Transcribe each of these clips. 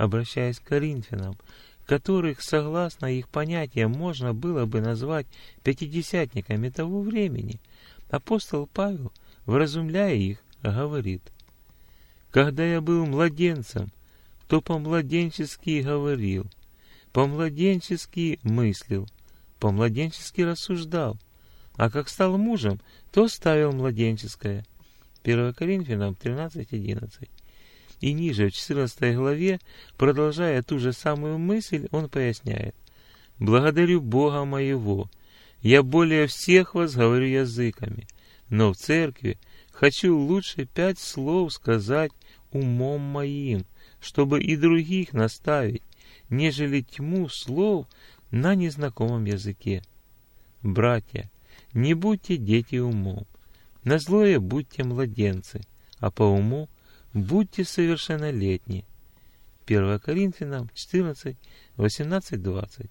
обращаясь к коринфянам, которых, согласно их понятиям, можно было бы назвать пятидесятниками того времени, апостол Павел, вразумляя их, говорит: «Когда я был младенцем, то по-младенчески говорил, по-младенчески мыслил, по-младенчески рассуждал, а как стал мужем, то ставил младенческое». 1 Коринфянам 13:11. И ниже, в 14 главе, продолжая ту же самую мысль, он поясняет: «Благодарю Бога моего, я более всех вас говорю языками, но в церкви хочу лучше 5 слов сказать умом моим, чтобы и других наставить, нежели тьму слов на незнакомом языке. Братья, не будьте дети умом, на злое будьте младенцы, а по уму будьте совершеннолетние». 1 Коринфянам 14, 18, 20.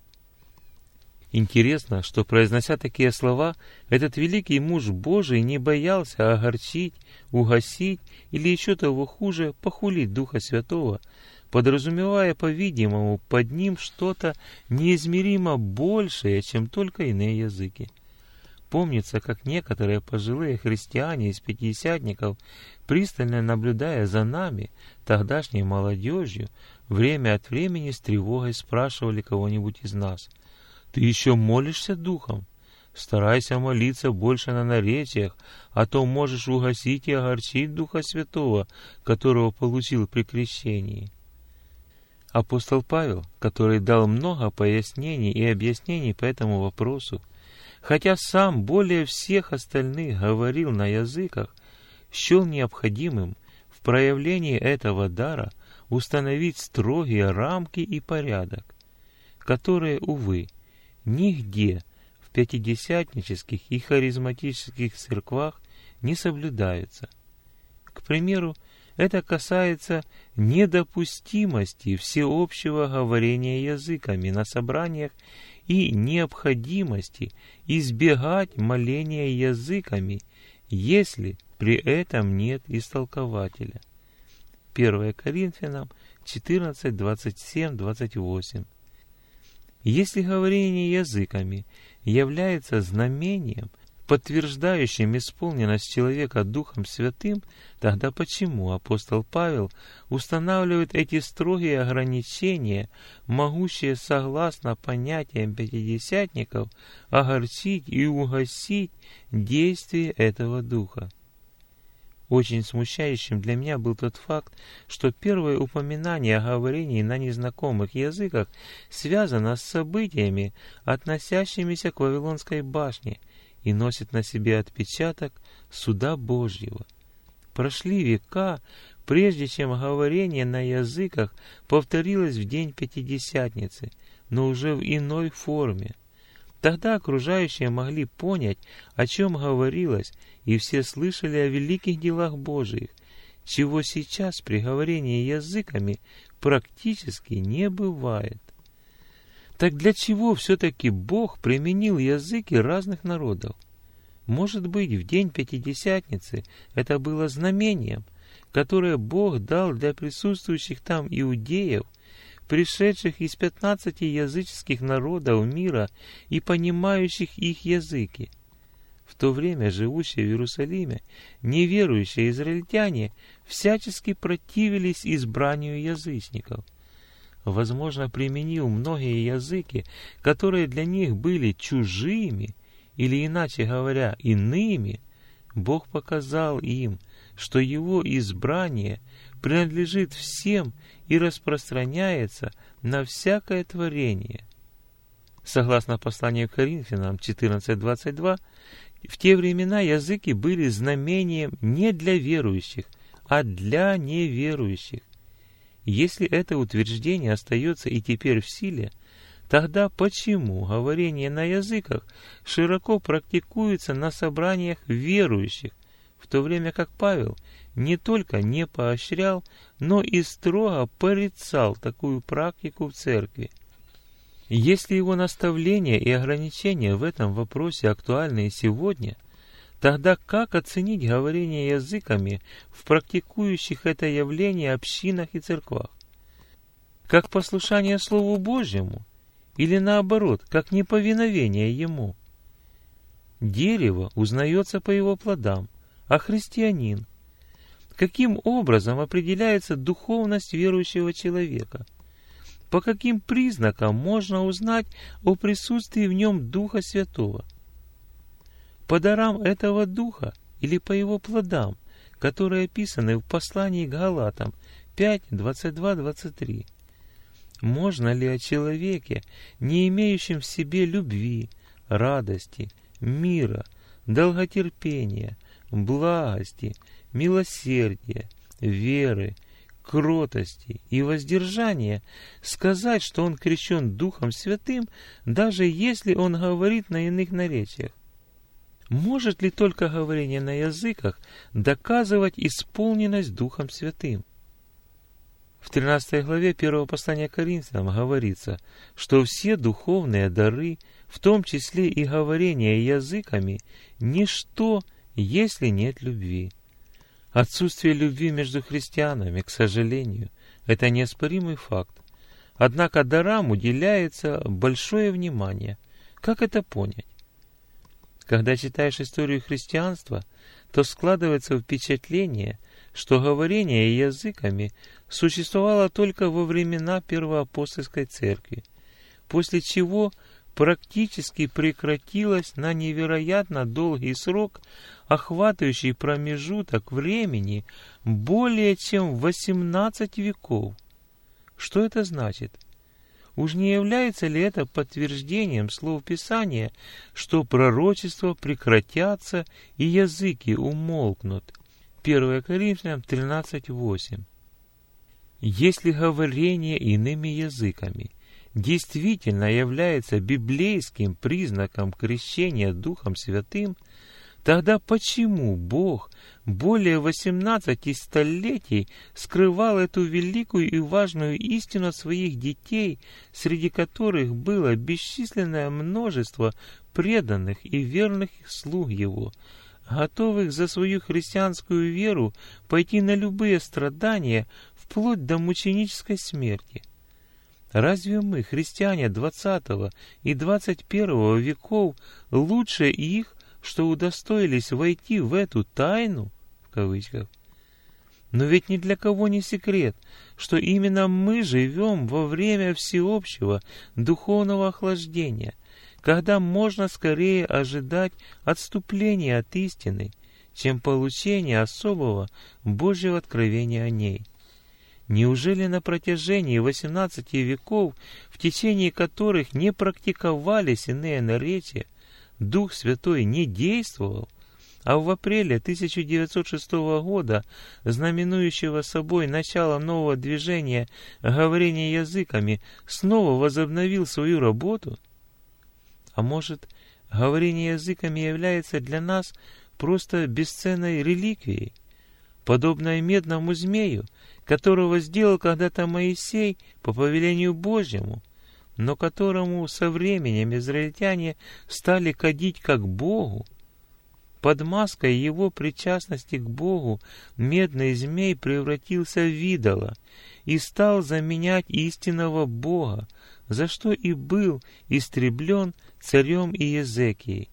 Интересно, что, произнося такие слова, этот великий муж Божий не боялся огорчить, угасить или еще того хуже, похулить Духа Святого, подразумевая, по-видимому, под ним что-то неизмеримо большее, чем только иные языки. Помнится, как некоторые пожилые христиане из пятидесятников, пристально наблюдая за нами, тогдашней молодежью, время от времени с тревогой спрашивали кого-нибудь из нас: «Ты еще молишься духом? Старайся молиться больше на наречиях, а то можешь угасить и огорчить Духа Святого, которого получил при крещении». Апостол Павел, который дал много пояснений и объяснений по этому вопросу, хотя сам более всех остальных говорил на языках, счел необходимым в проявлении этого дара установить строгие рамки и порядок, которые, увы, нигде в пятидесятнических и харизматических церквах не соблюдаются. К примеру, это касается недопустимости всеобщего говорения языками на собраниях и необходимости избегать моления языками, если при этом нет истолкователя. 1 Коринфянам 14, 27, 28. Если говорение языками является знамением, подтверждающим исполненность человека Духом Святым, тогда почему апостол Павел устанавливает эти строгие ограничения, могущие, согласно понятиям пятидесятников, огорчить и угасить действие этого Духа? Очень смущающим для меня был тот факт, что первое упоминание о говорении на незнакомых языках связано с событиями, относящимися к Вавилонской башне, и носит на себе отпечаток суда Божьего. Прошли века, прежде чем говорение на языках повторилось в день Пятидесятницы, но уже в иной форме. Тогда окружающие могли понять, о чем говорилось, и все слышали о великих делах Божиих, чего сейчас при говорении языками практически не бывает. Так для чего все-таки Бог применил языки разных народов? Может быть, в день Пятидесятницы это было знамением, которое Бог дал для присутствующих там иудеев, пришедших из 15 языческих народов мира и понимающих их языки. В то время живущие в Иерусалиме неверующие израильтяне всячески противились избранию язычников. Возможно, применил многие языки, которые для них были чужими, или, иначе говоря, иными, Бог показал им, что Его избрание принадлежит всем и распространяется на всякое творение. Согласно посланию к Коринфянам 14:22, в те времена языки были знамением не для верующих, а для неверующих. Если это утверждение остается и теперь в силе, тогда почему говорение на языках широко практикуется на собраниях верующих, в то время как Павел не только не поощрял, но и строго порицал такую практику в церкви? Если его наставления и ограничения в этом вопросе актуальны и сегодня, тогда как оценить говорение языками в практикующих это явление общинах и церквах? как послушание Слову Божьему, или наоборот, как неповиновение Ему? Дерево узнается по его плодам, а христианин? Каким образом определяется духовность верующего человека? По каким признакам можно узнать о присутствии в нем Духа Святого? По дарам этого Духа или по его плодам, которые описаны в послании к Галатам 5, 22-23? Можно ли о человеке, не имеющем в себе любви, радости, мира, долготерпения, благости, милосердия, веры, кротости и воздержания, сказать, что он крещен Духом Святым, даже если он говорит на иных наречиях? Может ли только говорение на языках доказывать исполненность Духом Святым? В 13 главе 1 послания к Коринфянам говорится, что все духовные дары, в том числе и говорение языками, ничто, если нет любви. Отсутствие любви между христианами, к сожалению, это неоспоримый факт. Однако дарам уделяется большое внимание. Как это понять? Когда читаешь историю христианства, то складывается впечатление, что говорение языками существовало только во времена Первоапостольской церкви, после чего практически прекратилось на невероятно долгий срок, охватывающий промежуток времени более чем 18 веков. Что это значит? Уж не является ли это подтверждением слов Писания, что пророчества прекратятся и языки умолкнут? 1 Коринфянам 13:8. Если говорение иными языками действительно является библейским признаком крещения Духом Святым, тогда почему Бог более 18 столетий скрывал эту великую и важную истину от своих детей, среди которых было бесчисленное множество преданных и верных слуг Его, готовых за свою христианскую веру пойти на любые страдания, вплоть до мученической смерти? Разве мы, христиане 20 и 21 веков, лучше их, что удостоились войти в эту «тайну», в кавычках? Но ведь ни для кого не секрет, что именно мы живем во время всеобщего духовного охлаждения, когда можно скорее ожидать отступления от истины, чем получения особого Божьего откровения о ней. Неужели на протяжении 18 веков, в течение которых не практиковались иные наречия, Дух Святой не действовал, а в апреле 1906 года, знаменующего собой начало нового движения говорения языками, снова возобновил свою работу? А может, говорение языками является для нас просто бесценной реликвией, подобной медному змею, которого сделал когда-то Моисей по повелению Божьему, но которому со временем израильтяне стали кадить как Богу? Под маской его причастности к Богу медный змей превратился в идола и стал заменять истинного Бога, за что и был истреблен царем Иезекией.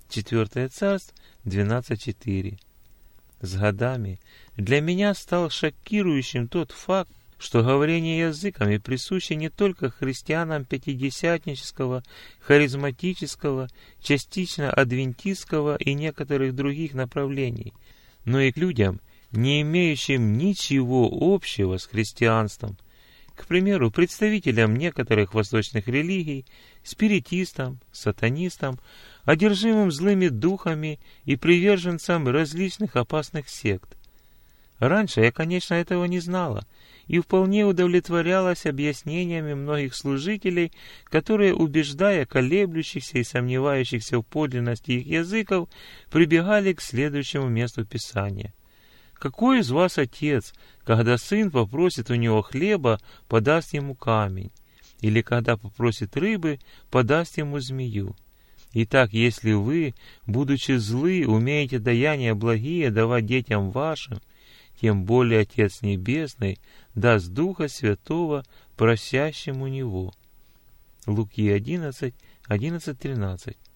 4 Царств 12:4. С годами для меня стал шокирующим тот факт, что говорение языками присуще не только христианам пятидесятнического, харизматического, частично адвентистского и некоторых других направлений, но и к людям, не имеющим ничего общего с христианством. К примеру, представителям некоторых восточных религий, спиритистам, сатанистам, одержимым злыми духами и приверженцам различных опасных сект. Раньше я, конечно, этого не знала и вполне удовлетворялась объяснениями многих служителей, которые, убеждая колеблющихся и сомневающихся в подлинности их языков, прибегали к следующему месту Писания. «Какой из вас отец, когда сын попросит у него хлеба, подаст ему камень? Или когда попросит рыбы, подаст ему змею? Итак, если вы, будучи злы, умеете даяния благие давать детям вашим, тем более Отец Небесный даст Духа Святого просящим у Него. Луки 11, 11-13.